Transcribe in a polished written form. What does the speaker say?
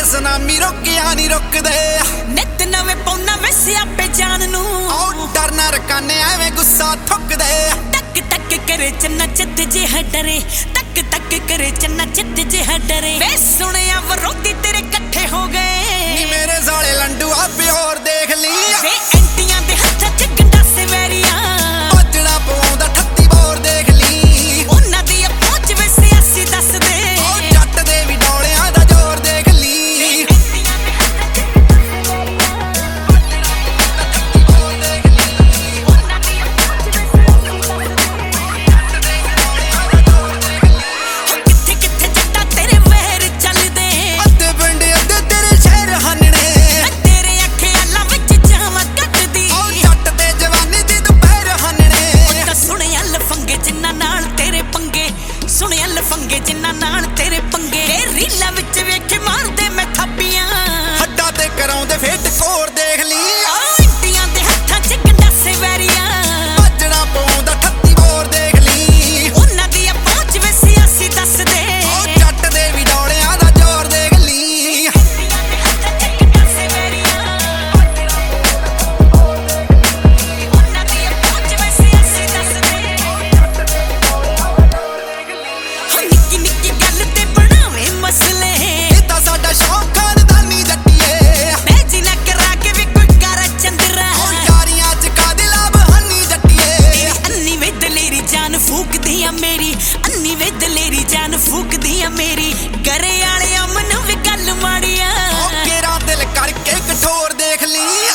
tsunami ਰੋਕਿਆ ਨਹੀਂ ਰੁਕਦੇ ਨਿਤ ਨਵੇਂ ਪੌਣਾ ਵੇ ਸਿਆਪੇ ਜਾਨ ਨੂੰ ਉਹ ਡਰਨਾ ਰਕਾਨੇ ਐਵੇਂ ਗੁੱਸਾ ਥੁੱਕਦੇ ਟਕ ਟਕ ਕਰੇ ਚੰਨਾ ਚਿੱਤ ਜਿਹਾ ਡਰੇ ਟਕ ਟਕ ਕਰੇ ਚੰਨਾ ਚਿੱਤ ਜਿਹਾ ਡਰੇ ਵੇ ਸੁਣਿਆ ਵਿਰੋਧੀ ਤੇਰੇ ਇਕੱਠੇ ਹੋ ਗਏ ਨੀ ਮੇਰੇ ਸਾਲੇ ਲੰਡੂ ਆ ਪਿਓਰ ਦੇਖ ਲਈ ਵੇ ਐਂਟੀਆਂ ਦੇ ਹੱਥਾਂ ਚ ਗੰਡਾਸੇ ਵੈਰੀਆਂ ਭੱਜਣਾ ਪਵਾਉਂਦਾ 38 ਬੋਰ ਦੇਖ ਲਈ ਉਹਨਾਂ ਦੀ ਪਹੁੰਚ ਵੇ ਸਿਆਸੀ ਦੱਸਦੇ ਉਹ ਜੱਟ ਦੇ ਵੀ ਡੋਲਿਆਂ ਦਾ ਜ਼ੋਰ ਦੇਖ ਲਈ ਕਿੱਥੇ ਕਿੱਥੇ ਜੱਟਾਂ ਤੇਰੇ ਵਹਿਰ ਚੱਲਦੇ ਅੱਧੇ ਪਿੰਡ ਅੱਧੇ ਤੇਰੇ ਸ਼ਹਿਰ ਹਨਣੇ ਤੇਰੇ ਅੱਖੇ ਅੱਲਾਂ ਵਿੱਚ ਜਾਵਾਂ ਕੱਟਦੀ ਉਹ ਜੱਟ ਤੇ ਜਵਾਨੀ ਦੀ ਦੁਪਹਿਰ ਹਨਣੇ ਤਾਂ ਸੁਣਿਆ ਲਫੰਗੇ ਜਿੰਨਾ ਨਾਲ ਤੇਰੇ ਪੰਗੇ ਸੁਣਿਆ ਲਫੰਗੇ ਜਿੰਨਾ ਨਾਲ ਤੇਰੇ ਪੰਗੇ ਇਹ ਰੀਲਾਂ ਵਿੱਚ ਵੇਖੇ ਮਾਰਦੇ ਮੈਂ ਥਾਪੀਆਂ ਹੱਡਾਂ ਤੇ ਕਰਾਉਂਦੇ ਫੇਟ ਕੋਰ ਦੇਖ ਲਈ ਇੰਡੀਆਂ ਦੇ ਹੱਥਾਂ 'ਚ ਗੰਡਾਸੇ ਵੈਰੀਆਂ ਭੱਜਣਾ ਪਵਾਉਂਦਾ 38 ਬੋਰ ਦੇਖ ਲਈ ਉਹਨਾਂ ਦੀ ਪਹੁੰਚ ਵੇ ਸਿਆਸੀ ਦੱਸਦੇ ਉਹ ਜੱਟ ਦੇ ਵੀ ਡੋਲਿਆਂ ਦਾ ਜ਼ੋਰ ਦੇਖ ਲਈ ਗੰਡਾਸੇ ਵੈਰੀਆਂ ਉਹਨਾਂ ਦੀ ਪਹੁੰਚ ਵੇ ਸਿਆਸੀ ਦੱਸਦੇ ਨਿੱਕੀ ਨਿੱਕੀ ਗੱਲ ਤੇ ਬਣਾਵੇਂ ਮਸਲੇ ਇਹ ਤਾਂ ਸਾਡਾ ਸ਼ੌਕ ਖਾਨਦਾਨੀ ਜੱਟੀਏ ਮੈਂ ਜਿਨਾ ਕਰਾ ਕੇ ਵੀ ਕੋਈ ਕਰ ਚੰਦਰਾ ਉਹ ਯਾਰੀਆਂ ਚ ਕਾਦੇ ਲਾਭ ਹੰਨੀ ਜੱਟੀਏ ਅੰਨੀ ਵੇ ਦਲੇਰੀ ਜਾਨ ਫੂਕਦੀ ਆ ਮੇਰੀ ਅੰਨੀ ਵੇ ਦਲੇਰੀ ਜਾਨ ਫੂਕਦੀ ਆ ਮੇਰੀ ਗਰੇ ਵਾਲੇ ਅਮਨ ਵੀ ਗੱਲ ਮਾੜੀਆਂ ਉਹ ਕੇਰਾ ਦਿਲ ਕਰਕੇ ਕਠੋਰ ਦੇਖ ਲਈ